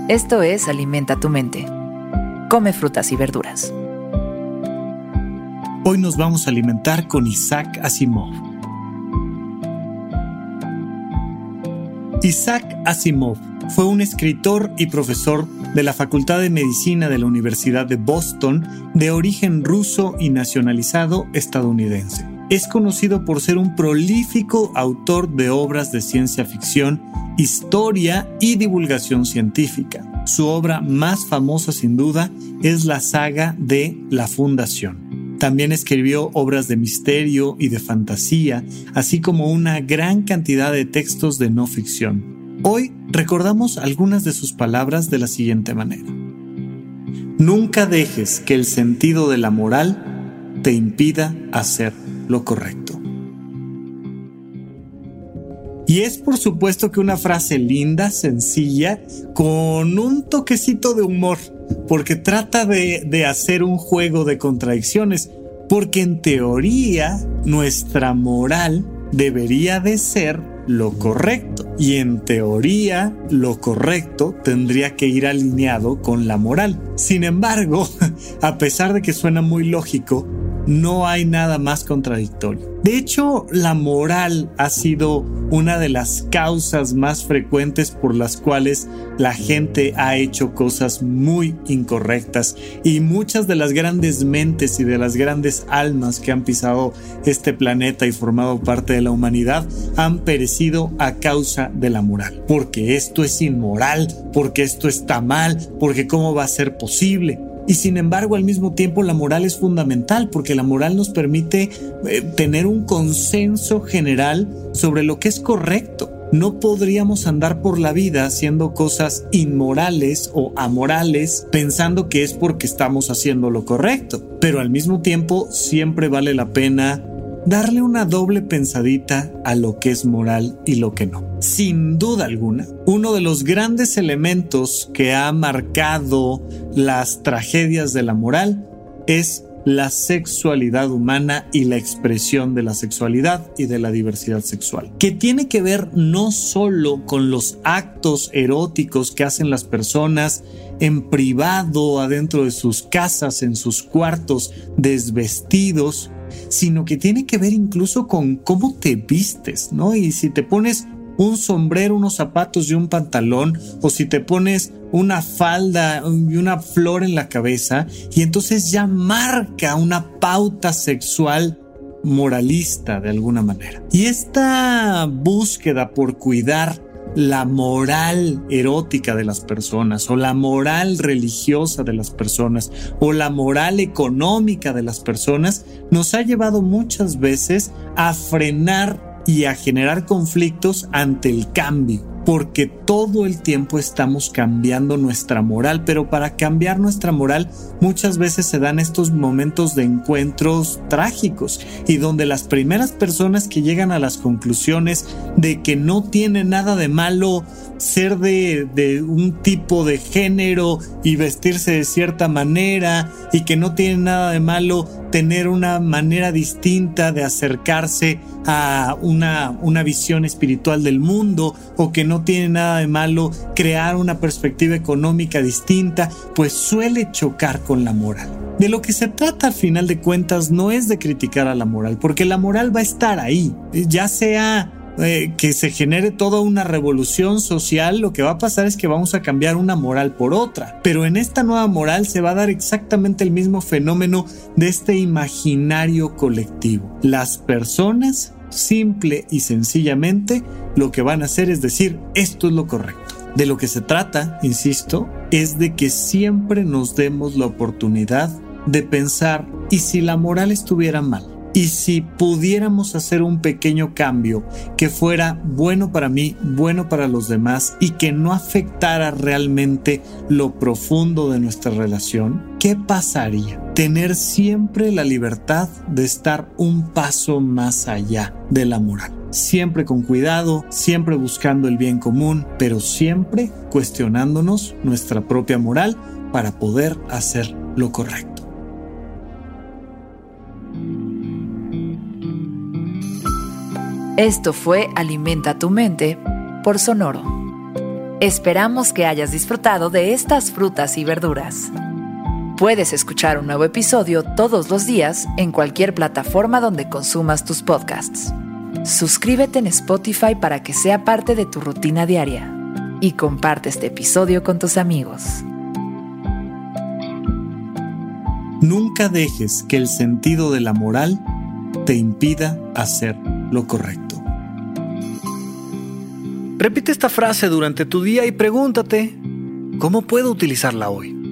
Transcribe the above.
Esto es Alimenta tu mente. Come frutas y verduras. Hoy nos vamos a alimentar con Isaac Asimov. Isaac Asimov fue un escritor y profesor de la Facultad de Medicina de la Universidad de Boston, de origen ruso y nacionalizado estadounidense. Es conocido por ser un prolífico autor de obras de ciencia ficción, historia y divulgación científica. Su obra más famosa, sin duda, es la saga de La Fundación. También escribió obras de misterio y de fantasía, así como una gran cantidad de textos de no ficción. Hoy recordamos algunas de sus palabras de la siguiente manera: nunca dejes que el sentido de la moral te impida hacer lo correcto. Y es por supuesto que una frase linda, sencilla, con un toquecito de humor, porque trata de hacer un juego de contradicciones, porque en teoría nuestra moral debería de ser lo correcto, y en teoría lo correcto tendría que ir alineado con la moral. Sin embargo, a pesar de que suena muy lógico, no hay nada más contradictorio. De hecho, la moral ha sido una de las causas más frecuentes por las cuales la gente ha hecho cosas muy incorrectas, y muchas de las grandes mentes y de las grandes almas que han pisado este planeta y formado parte de la humanidad han perecido a causa de la moral. Porque esto es inmoral, porque esto está mal, porque ¿cómo va a ser posible? Y sin embargo, al mismo tiempo, la moral es fundamental, porque la moral nos permite tener un consenso general sobre lo que es correcto. No podríamos andar por la vida haciendo cosas inmorales o amorales pensando que es porque estamos haciendo lo correcto. Pero al mismo tiempo, siempre vale la pena darle una doble pensadita a lo que es moral y lo que no. Sin duda alguna, uno de los grandes elementos que ha marcado las tragedias de la moral es la sexualidad humana y la expresión de la sexualidad y de la diversidad sexual, que tiene que ver no solo con los actos eróticos que hacen las personas en privado, adentro de sus casas, en sus cuartos, desvestidos, sino que tiene que ver incluso con cómo te vistes, ¿no? Y si te pones un sombrero, unos zapatos y un pantalón, o si te pones una falda y una flor en la cabeza, y entonces ya marca una pauta sexual moralista de alguna manera. Y esta búsqueda por cuidar la moral erótica de las personas, o la moral religiosa de las personas, o la moral económica de las personas, nos ha llevado muchas veces a frenar y a generar conflictos ante el cambio, porque todo el tiempo estamos cambiando nuestra moral, pero para cambiar nuestra moral muchas veces se dan estos momentos de encuentros trágicos, y donde las primeras personas que llegan a las conclusiones de que no tiene nada de malo ser de un tipo de género y vestirse de cierta manera, y que no tiene nada de malo tener una manera distinta de acercarse a una visión espiritual del mundo, o que no tiene nada de malo crear una perspectiva económica distinta, pues suele chocar con la moral. De lo que se trata al final de cuentas no es de criticar a la moral, porque la moral va a estar ahí, ya sea que se genere toda una revolución social. Lo que va a pasar es que vamos a cambiar una moral por otra, pero en esta nueva moral se va a dar exactamente el mismo fenómeno de este imaginario colectivo. Las personas, simple y sencillamente, lo que van a hacer es decir, esto es lo correcto. De lo que se trata, insisto, es de que siempre nos demos la oportunidad de pensar, ¿y si la moral estuviera mal? Y si pudiéramos hacer un pequeño cambio que fuera bueno para mí, bueno para los demás, y que no afectara realmente lo profundo de nuestra relación, ¿qué pasaría? Tener siempre la libertad de estar un paso más allá de la moral. Siempre con cuidado, siempre buscando el bien común, pero siempre cuestionándonos nuestra propia moral para poder hacer lo correcto. Esto fue Alimenta tu mente por Sonoro. Esperamos que hayas disfrutado de estas frutas y verduras. Puedes escuchar un nuevo episodio todos los días en cualquier plataforma donde consumas tus podcasts. Suscríbete en Spotify para que sea parte de tu rutina diaria y comparte este episodio con tus amigos. Nunca dejes que el sentido de la moral te impida hacer lo correcto. Repite esta frase durante tu día y pregúntate, ¿cómo puedo utilizarla hoy?